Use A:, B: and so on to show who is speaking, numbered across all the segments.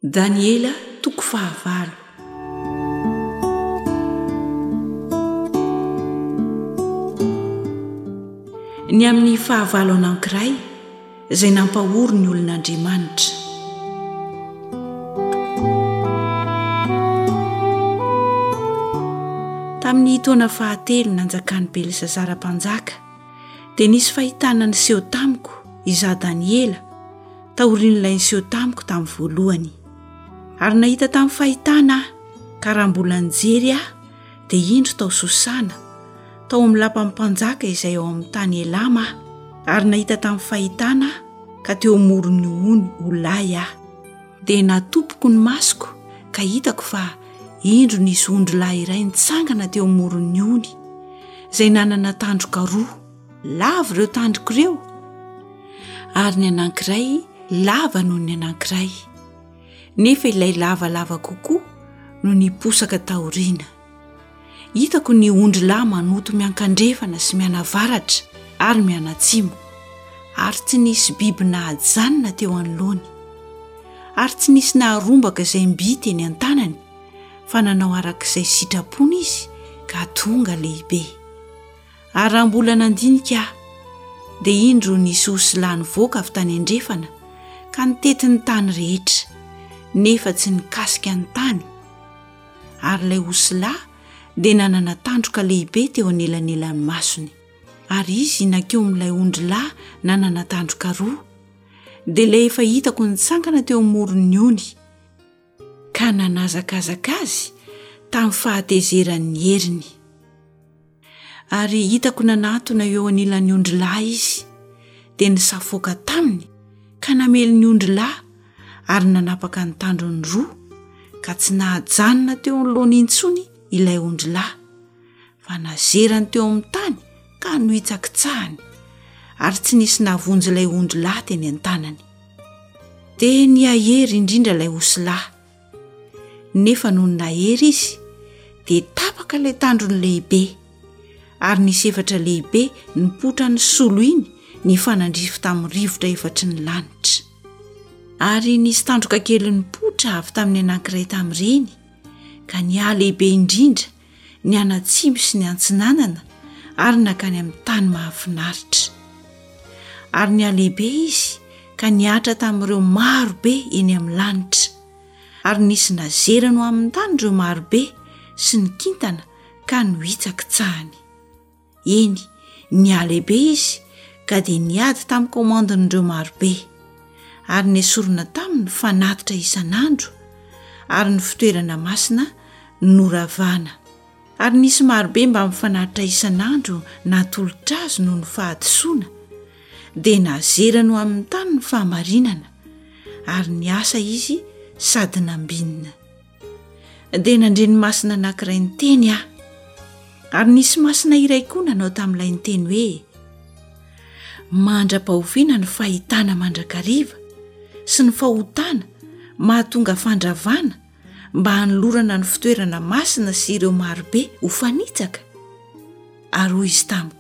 A: Daniela toko fahavalo. Ny amin'ny fahavalo anankiray izay nampahory ny olon'Andriamanitra. Tamin'ny taona fahatelo nanjakan'ny Belisazara mpanjaka dia nisy fahitana niseho tamiko izaho Daniela taorian'ilay niseho tamiko tamin'ny voalohany. Ary nahita tamin'ny fahitana ka raha mbola nijery aho dia indro tao Sosana tao amin'ny lapan'ny mpanjaka izay ao amin'ny tany Elama ary nahita tamin'ny fahitana ka teo amoron'ny ony Olay aho dia natopoko ny masoko ka hitako fa indro nisy ondrilahy iray nitsangana teo amoron'ny ony izay nanana tandroka roa lava ireo tandroko ireo ary ny anankiray lava noho ny anankiray nefa ilay lavalava kokoa no niposaka taoriana. Hitako ny ondrilahy manoto miankandrefana sy mianavaratra ary mianatsimo ary tsy nisy biby nahajanona teo anoloany ary tsy nisy naharombaka izay mbity eny an-tanany fa nanao arak'izay sitrapony izy ka tonga lehibe. Ary raha mbola nandinika aho dia indro nisy osilahy nivoaka avy tany andrefana ka nitety ny tany rehetra nefa tsy nikasika ny tany ary ilay osilahy dia nanana tandroka lehibe teo anelanelan'ny masony ary izy nakeo amin'ilay ondrilahy nanana tandroka roa dia ilay efa hitako nitsangana teo amoron'ny ony ka nanazakazaka azy tamin'ny fahatezeran'ny heriny. Ary hitako nanatona eo anilan'ny ondrilahy izy dia nisafoaka taminy ka namely ny ondrilahy ary nanapaka ny tandrony roa ka tsy nahajanona teo anoloany intsony ilay ondrilahy fa nazerany teo amin'ny tany ka nohitsakitsahany ary tsy nisy navonjy ilay ondrilahy teny an-tanany. Dia niahery indrindra ilay osilahy nefa noho nahery izy dia tapaka ilay tandrony lehibe ary nisy efatra lehibe nipotra ny solo iny ny fanandrify tamin'ny rivotra efatry ny lanitra ary nisy tandroka kely nipotra avy tamin'ny anankiray tamin'ireny ka niaha lehibe indrindra ny anatsimo sy ny antsinanana ary nakany amin'ny tany mahafinaritra ary niaha lehibe izy ka niatra tamin'ireo marobe eny amin'ny lanitra ary nisy nazerano amin'ny tany ireo marobe sy ny kintana ka nohitsakitsahany. Eny niaha lehibe izy ka dia niady tamin'ny komandin'ireo marobe ary nesorona taminy fanatitra isan'andro ary ny fitoerana masina noravana ary nisy marobe mba mifanatitra isan'andro natolotra azy noho ny fahadisoana dia nazerano amin'ny tany ny fahamarinana ary niasa izy sady nambinina. Dia nandreny masina anankiray niteny aho ary nisy masina iray koa nanao tamin'ilay niteny hoe mandra-pahoviana ny fahitana mandrakariva sy ny fahotana mahatonga fandravana mba hanolorana ny fitoerana masina sy ireo marobe ho fanitsaka. Ary hoy izy tamiko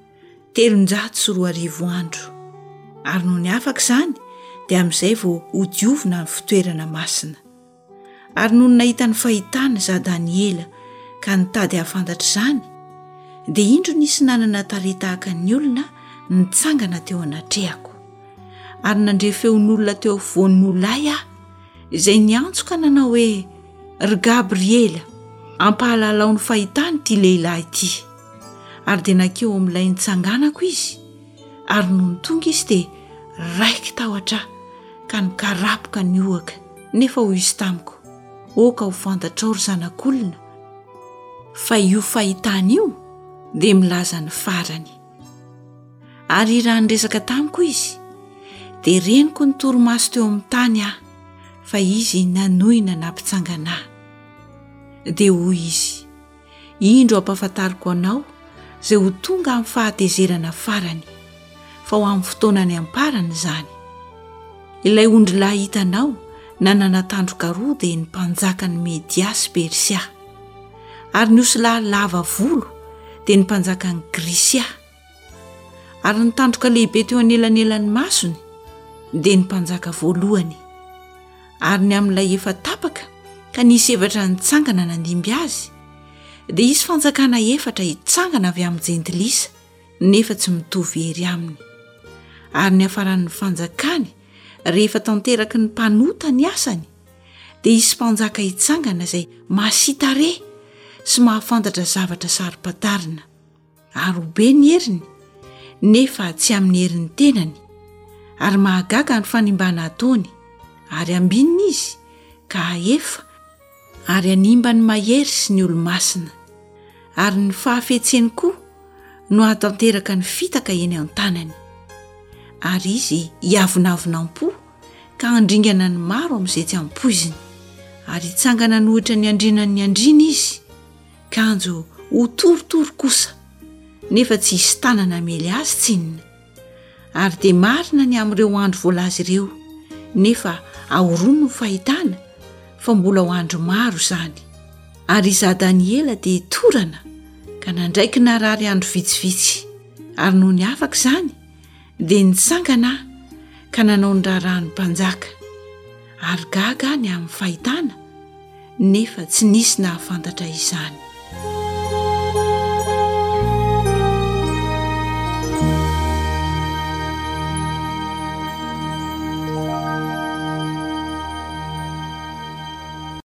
A: 340 andro ary noho ny afaka izany dia amin'izay vao hodiovina ny fitoerana masina. Ary noho nahita ny fahitana izaho Daniela ka nitady hafantatra izany dia indro nisy nanana tarehy tahaka ny olona nitsangana teo anatrehako ary nandre feon'olona teo afovoan'ny Olay aho izay niantsoka nanao hoe ry Gabriela ampahalalao ny fahitany ity lehilahy ity. Ary dia nakeo amin'ilay nitsanganako izy ary noho nitonga izy dia raiky tahotra ka nikarapoka ny ohaka nefa hoy izy tamiko oka ho fantatrao ry zanak'olona fa io fahitana io dia milaza ny farany. Ary raha niresaka tamiko izy dia reniko ny torimaso teo amin'ny tany aho fa izy nanohina nampitsangana ahy. Dia hoy izy indro ampahafantariko anao izay ho tonga amin'ny fahatezerana farany fa ho amin'ny fotoanany amparany izany. Ilay ondrilahy hitanao nanana tandroka roa dia ny mpanjaka ny Media sy Persia ary ny osilahy lava volo dia ny mpanjaka ny Grisia ary ny tandroka lehibe teo anelanelan'ny masony dia ny mpanjaka voalohany ary ny amin'ilay efa tapaka ka nisy evatra nitsangana nandimby azy dia isy fanjakana efatra hitsangana avy amin'ny jentilisa nefa tsy mitovy hery aminy. Ary ny hafaran'ny fanjakany rehefa tanteraky ny mpanota ny asany dia isy mpanjaka hitsangana izay masitare sy mahafantatra zavatra sarom-patarina ary ho be ny heriny nefa tsy amin'ny herin'ny tenany ary mahagaga ny fanimbana ataony ary ambinina izy ka efa ary animba ny mahery sy ny olo-masina ary ny fahafetseny koa no hatanteraka ny fitaka eny an-tanany ary izy hiavonavonam-po ka handringana ny maro amin'izay tsy ampoiziny ary hitsangana ny ohatra ny andrinan'ny andrina izy kanjo ho torotoro kosa nefa tsy hisy tanana mely azy tsinona ary dia marina ny amin'ireo andro voalaza ireo nefa ahorono ny fahitana fa mbola ho andro maro izany. Ary iza Daniela dia torana ka nandraiky narary andro vitsivitsy ary noho ny afaka izany dia nitsangana ka nanao ny raharahany mpanjaka ary gaga ny amin'ny fahitana nefa tsy nisy nahafantatra izany.